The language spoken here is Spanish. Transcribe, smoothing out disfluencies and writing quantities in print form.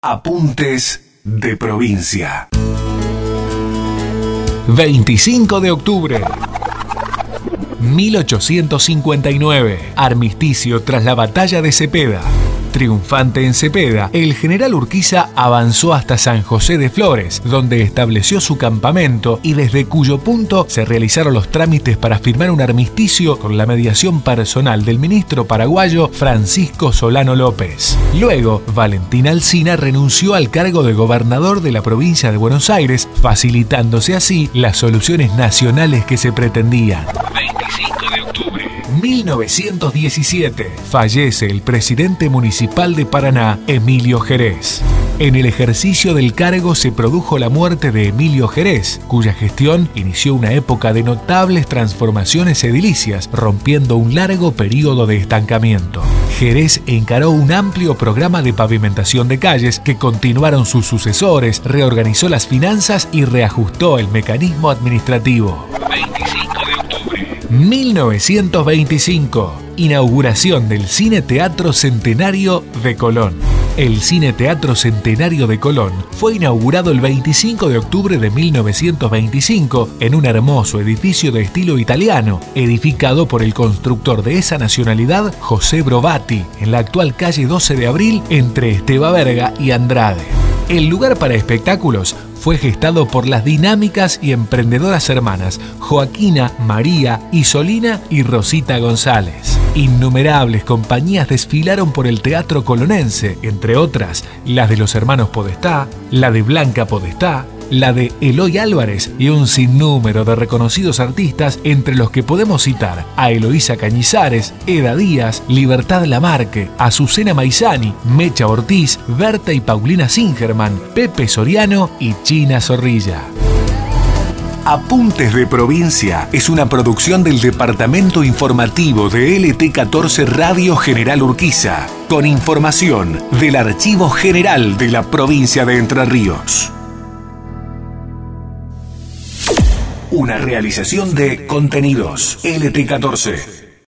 Apuntes de provincia. 25 de octubre. 1859. Armisticio tras la batalla de Cepeda. Triunfante en Cepeda, el general Urquiza avanzó hasta San José de Flores, donde estableció su campamento y desde cuyo punto se realizaron los trámites para firmar un armisticio con la mediación personal del ministro paraguayo Francisco Solano López. Luego, Valentín Alsina renunció al cargo de gobernador de la provincia de Buenos Aires, facilitándose así las soluciones nacionales que se pretendían. 25 de octubre. 1917. Fallece el presidente municipal de Paraná, Emilio Jerez. En el ejercicio del cargo se produjo la muerte de Emilio Jerez, cuya gestión inició una época de notables transformaciones edilicias, rompiendo un largo periodo de estancamiento. Jerez encaró un amplio programa de pavimentación de calles que continuaron sus sucesores, reorganizó las finanzas y reajustó el mecanismo administrativo. 25 de octubre. 1925. Inauguración del Cine Teatro Centenario de Colón. El Cine Teatro Centenario de Colón fue inaugurado el 25 de octubre de 1925 en un hermoso edificio de estilo italiano, edificado por el constructor de esa nacionalidad, José Brovati, en la actual calle 12 de Abril, entre Esteva Verga y Andrade. El lugar para espectáculos fue gestado por las dinámicas y emprendedoras hermanas Joaquina, María, Isolina y Rosita González. Innumerables compañías desfilaron por el teatro colonense, entre otras las de los hermanos Podestá, la de Blanca Podestá, la de Eloy Álvarez y un sinnúmero de reconocidos artistas, entre los que podemos citar a Eloísa Cañizares, Eda Díaz, Libertad Lamarque, Azucena Maizani, Mecha Ortiz, Berta y Paulina Singerman, Pepe Soriano y China Zorrilla. Apuntes de Provincia es una producción del Departamento Informativo de LT14 Radio General Urquiza, con información del Archivo General de la Provincia de Entre Ríos. Una realización de Contenidos LT14.